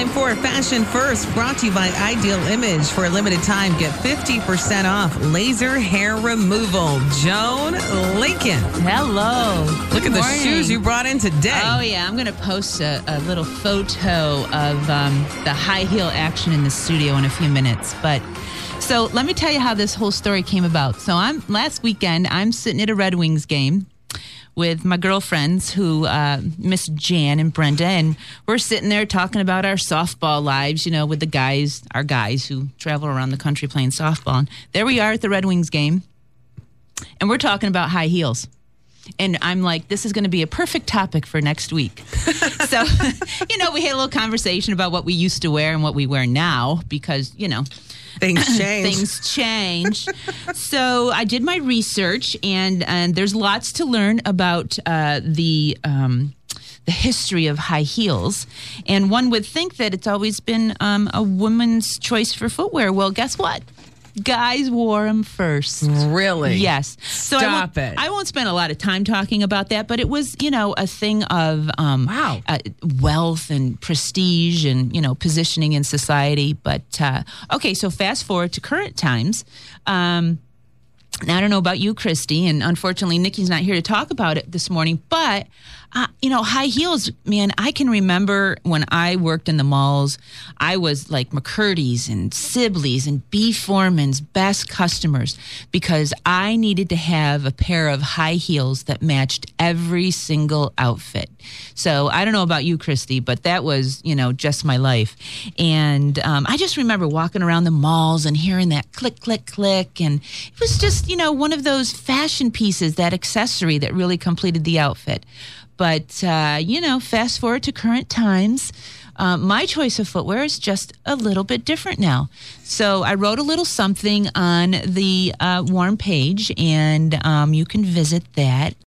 for Fashion First, brought to you by Ideal Image. For a limited time, get 50% off laser hair removal. Joan Lincoln. Hello. Look at the shoes you brought in today. Oh, yeah. I'm going to post a little photo of the high heel action in the studio in a few minutes. But so let me tell you how this whole story came about. So last weekend, I'm sitting at a Red Wings game with my girlfriends, Miss Jan and Brenda, and we're sitting there talking about our softball lives, with the guys, our guys who travel around the country playing softball. And there we are at the Red Wings game, and we're talking about high heels. And I'm like, this is going to be a perfect topic for next week. So, we had a little conversation about what we used to wear and what we wear now because, things change. Things change. So I did my research, and there's lots to learn about the history of high heels. And one would think that it's always been a woman's choice for footwear. Well, guess what? Guys wore them first. Really? Yes. So I won't spend a lot of time talking about that, but it was, a thing of wealth and prestige and, positioning in society. But, okay, so fast forward to current times. Now, I don't know about you, Christy, and unfortunately, Nikki's not here to talk about it this morning, but, high heels, man, I can remember when I worked in the malls, I was like McCurdy's and Sibley's and B. Foreman's best customers because I needed to have a pair of high heels that matched every single outfit. So I don't know about you, Christy, but that was, just my life. And I just remember walking around the malls and hearing that click, click, click. And it was just, one of those fashion pieces, that accessory that really completed the outfit. But, fast forward to current times, my choice of footwear is just a little bit different now. So I wrote a little something on the Warm page, and you can visit that.